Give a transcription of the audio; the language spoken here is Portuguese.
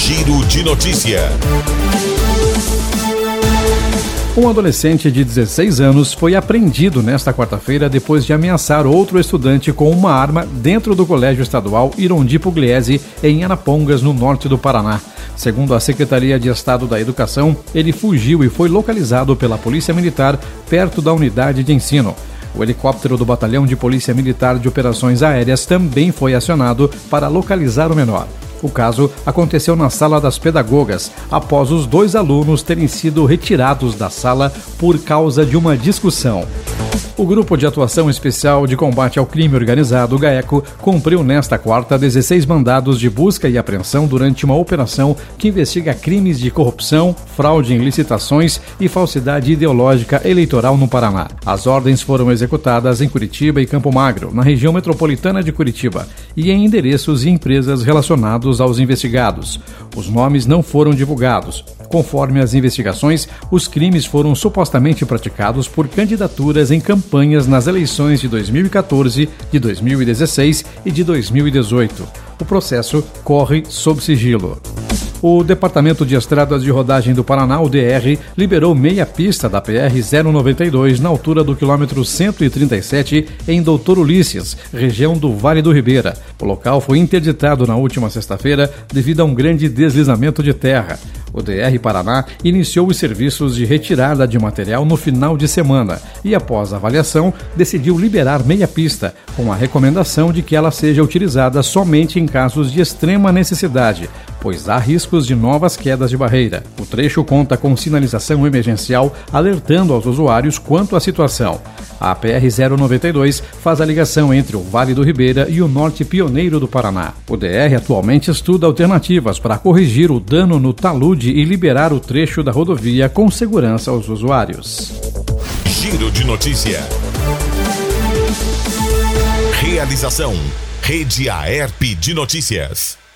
Giro de Notícia. Um adolescente de 16 anos foi apreendido nesta quarta-feira depois de ameaçar outro estudante com uma arma dentro do Colégio Estadual Irondi Pugliese, em Arapongas, no norte do Paraná. Segundo a Secretaria de Estado da Educação, ele fugiu e foi localizado pela Polícia Militar perto da unidade de ensino. O helicóptero do Batalhão de Polícia Militar de Operações Aéreas também foi acionado para localizar o menor. O caso aconteceu na Sala das Pedagogas, após os 2 alunos terem sido retirados da sala por causa de uma discussão. O Grupo de Atuação Especial de Combate ao Crime Organizado, o GAECO, cumpriu nesta quarta 16 mandados de busca e apreensão durante uma operação que investiga crimes de corrupção, fraude em licitações e falsidade ideológica eleitoral no Paraná. As ordens foram executadas em Curitiba e Campo Magro, na região metropolitana de Curitiba, e em endereços e empresas relacionados aos investigados. Os nomes não foram divulgados. Conforme as investigações, os crimes foram supostamente praticados por candidaturas em campanhas nas eleições de 2014, de 2016 e de 2018. O processo corre sob sigilo. O Departamento de Estradas de Rodagem do Paraná, o DR, liberou meia pista da PR-092 na altura do quilômetro 137 em Doutor Ulisses, região do Vale do Ribeira. O local foi interditado na última sexta-feira devido a um grande deslizamento de terra. O DR Paraná iniciou os serviços de retirada de material no final de semana e, após a avaliação, decidiu liberar meia pista, com a recomendação de que ela seja utilizada somente em casos de extrema necessidade, pois há riscos de novas quedas de barreira. O trecho conta com sinalização emergencial alertando aos usuários quanto à situação. A PR-092 faz a ligação entre o Vale do Ribeira e o Norte Pioneiro do Paraná. O DR atualmente estuda alternativas para corrigir o dano no talude e liberar o trecho da rodovia com segurança aos usuários. Giro de Notícia. Realização: Rede Aerp de Notícias.